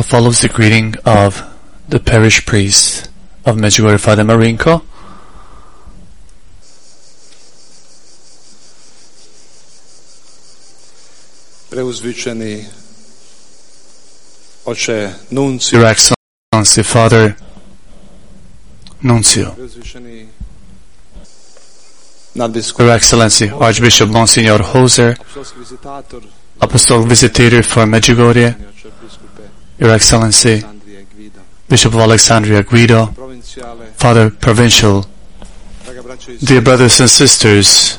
Now follows the greeting of the parish priest of Medjugorje, Father Marinko. Preuzvičeni Oče Nuncio, Your Excellency, Father Nuncio, Preuzvičeni nadbiskup, Your Excellency, Archbishop Monsignor Hoser, apostolski vizitator, Apostolic Visitor for Medjugorje, Oče biskupe Your Excellency, Andrije Gvido, Bishop of Alexandria Guido, provinciale, Father Provincial, draga braćo i dear brothers and sisters,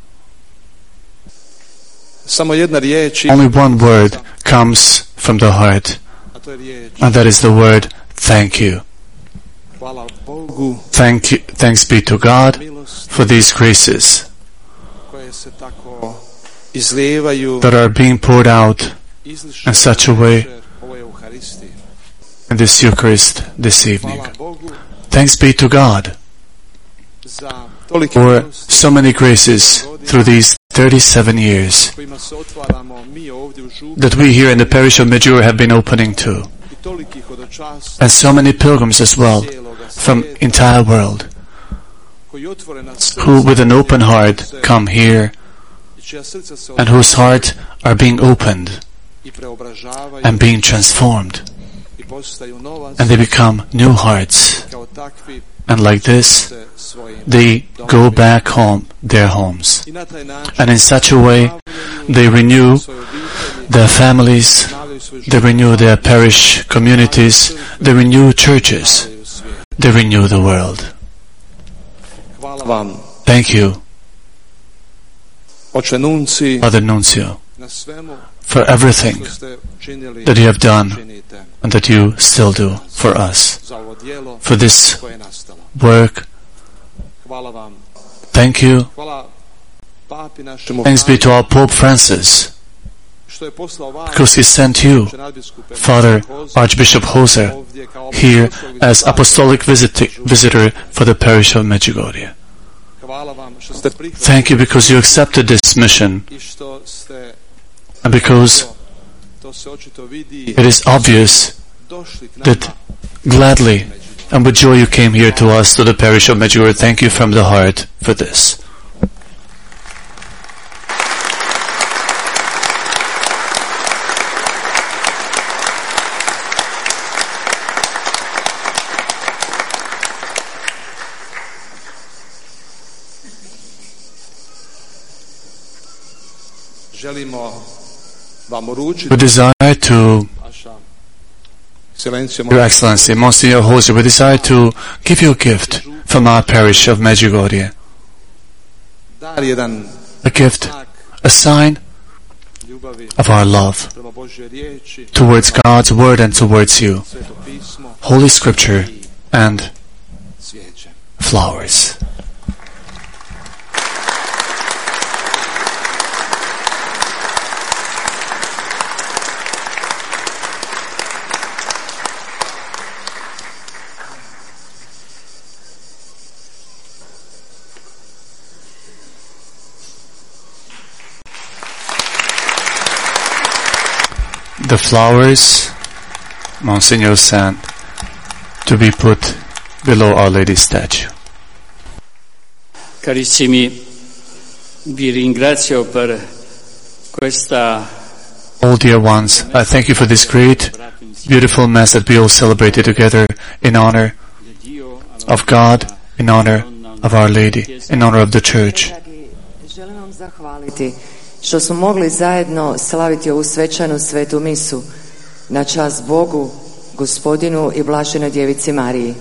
samo jedna riječ, only one word comes from the heart, a to je riječ and that is the word thank you. hvala Bogu, Thanks be to God milost for these graces koje se tako izlijevaju that are being poured out izlišno in such a way ovo je Euharistiji. in this Eucharist this evening. Hvala Bogu Thanks be to God za tolike for milosti so many graces through these 37 years kojima se otvaramo mi ovdje u Župi that we here in the parish of Medjugorje have been opening to, i tolikih hodočasta and so many pilgrims as well from entire world koji otvorena srca who with an open heart come here i čija srca se and whose hearts are being opened i preobražavaju and being transformed, i postaju novac and they become new hearts, kao takvi and like this se svojim they go back home, their homes, i na taj način and in such a way they renew svoje obitelji, their families, obnavljaju svoj they renew their parish communities, they renew churches, život u svijetu. they renew the world. Hvala vam, Thank you, Oče Nunci, Father Nuncio, na svemu for everything što ste činili, that you have done činite and that you still do for us, za ovo djelo for this koje je nastalo. work. Hvala vam. Thank you. Hvala papi našemu Thanks be to our Pope Francis, što je poslao vas, because he sent you, Oče nadbiskupe, Father Archbishop Hoser, ovdje kao here apostolskog as vizitatora. apostolic visitor for the parish of Medjugorje. Hvala vam što ste prihvatili Thank you because you accepted this mission, i što ste, and because to se očito vidi, it is obvious došli k that nama gladly and with joy you came here to us, to the parish of Medjugorje. Thank you from the heart for this. želimo vam uručiti We desire to, vaša ekscelencija, Your Excellency, Monsignor Hoser, we desire to give you a gift from our parish of Medjugorje, dar jedan a gift, znak a sign ljubavi of our love prema Božjoj riječi, towards God's word and towards you, Sveto pismo Holy Scripture and svijeće. flowers. The flowers Monsignor sent to be put below Our Lady's statue. Carissimi, vi ringrazio per questa All dear ones, I thank you for this great, beautiful Mass that we all celebrated together in honor of God, in honor of Our Lady, in honor of the Church. Želim vam zahvaliti što smo mogli zajedno slaviti ovu svečanu svetu misu na čast Bogu, Gospodinu i Blaženoj Djevici Mariji.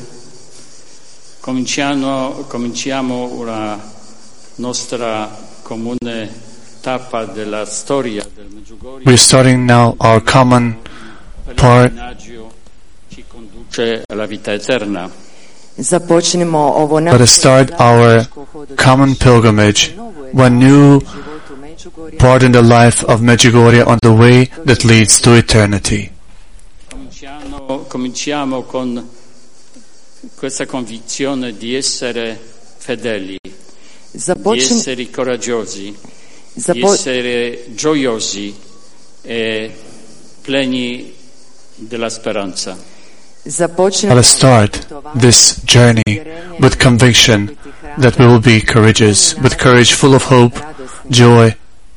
Cominciamo una nostra comune tappa della storia del Medjugorje. We're starting now our common part. Pellegrinaggio ci conduce alla vita eterna. Započnimo ovo Let us start our common pilgrimage, one new part in the life of Medjugorje on the way that leads to eternity. Cominciamo con questa convinzione di essere fedeli, di essere coraggiosi, di essere gioiosi e pieni della speranza. Let us start this journey with conviction that we will be courageous, with courage full of hope, joy.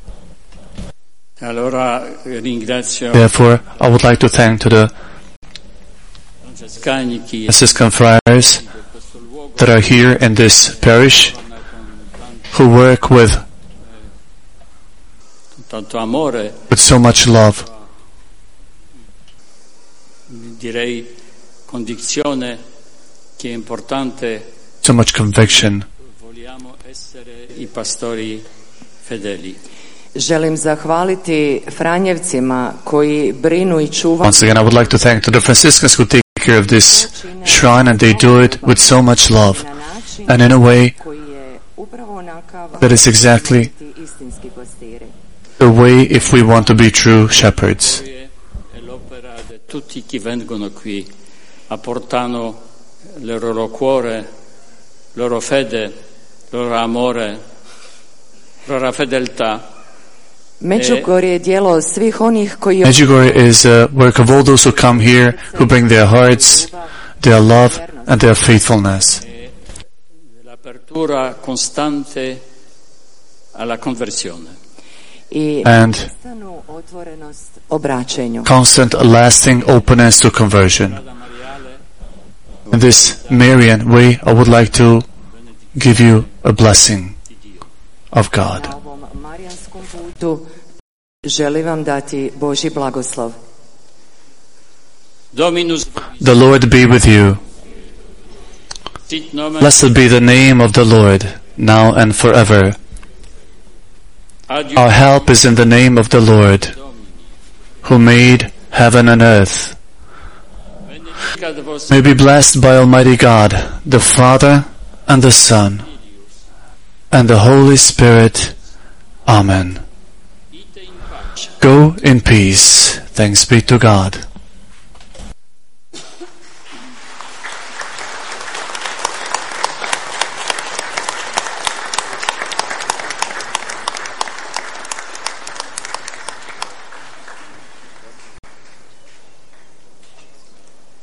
Allora ringrazio Therefore, I would like to thank to the francescani chi Franciscan friars that are here in this parish, who work with tanto amore, so much love, direi condizione che è importante, so much conviction. vogliamo essere i pastori fedeli. Želim zahvaliti Franjevcima koji brinu i čuvaju Once again, I would like to thank to the Franciscans who take care of this shrine, and they do it with so much love na način and in a way koji je upravo onakav that is exactly istinski pastiri. the way if we want to be true shepherds. È l'opera di tutti chi vengono qui, apportano il loro cuore, loro fede, loro amore, loro fedeltà. Međugorje je djelo svih onih koji Medjugorje is a work of all those who come here, who bring their hearts, their love, and their faithfulness. L'apertura costante alla conversione. i And stanu otvorenost obraćenju. constant, lasting openness to conversion. In this Marian way, I would like to give you a blessing of God. Na ovom marijanskom putu želim vam dati Božji blagoslov. Dominus The Lord be with you. sit nomen Blessed be the name of the Lord, now and forever. adiu Our help is in the name of the Lord, who made heaven and earth. benedicat vos May be blessed by Almighty God, the Father, and the Son, and the Holy Spirit. Amen. ite in pace. Go in peace. Thanks be to God.